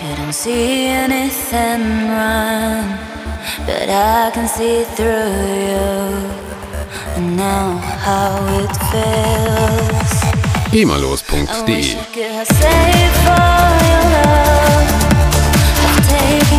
You don't see anything wrong, but I can see through you. And now how it feels. emalos.de I wish I could have saved for your love. I've taken